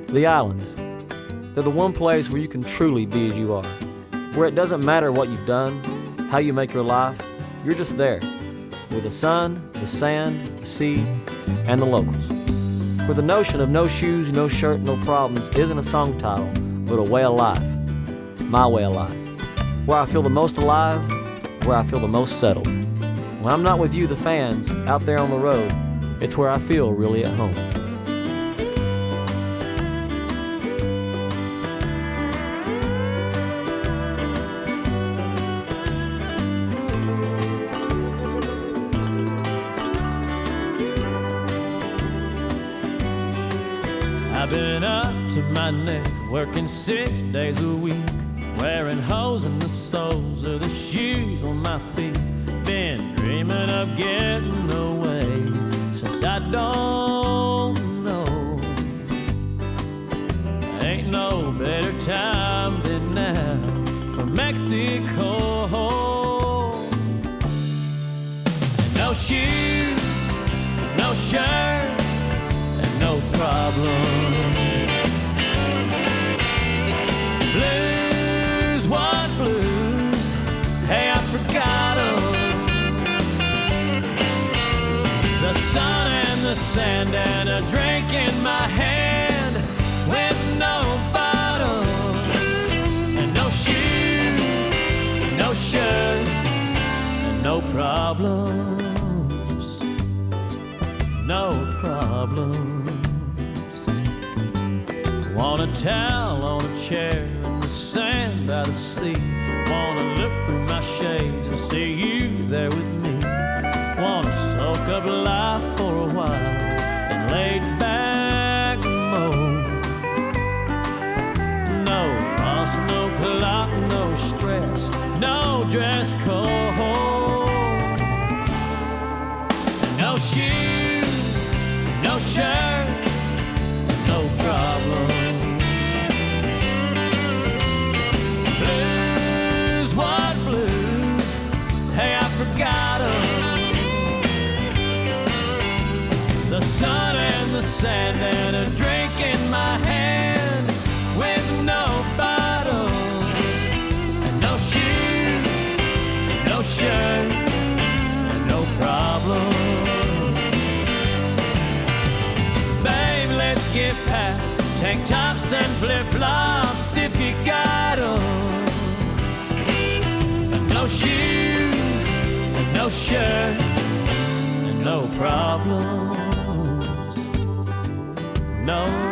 The islands. They're the one place where you can truly be as you are. Where it doesn't matter what you've done, how you make your life, you're just there. With the sun, the sand, the sea, and the locals. Where the notion of no shoes, no shirt, no problems isn't a song title, but a way of life. My way of life. Where I feel the most alive, where I feel the most settled. When I'm not with you, the fans, out there on the road, it's where I feel really at home. I've been up to my neck, working 6 days a week, wearing holes in the soles of the shoes on my feet. Been dreaming of getting away since I don't know. Ain't no better time than now for Mexico. And no shoes, no shirt, and no problem. Blues, what blues? Hey, I forgot 'em. The sun and the sand and a drink in my hand with no bottle. And no shoes, no shirt, and no problems. No problems. Want a towel on a chair in the sand by the sea. Wanna look through my shades and see you there with me. Wanna soak up life for a while and lay back mode. No boss, no clock, no stress, no dress code. No shoes, no shirt, no problem. Blues, what blues? Hey, I forgot 'em. The sun and the sand and a drink in my hand with no bottle. And no shoes, no shirt, and no problem. Babe, let's get past tank tops and flip-flops if you got 'em. And no shoes, and no shirt, and no problem. No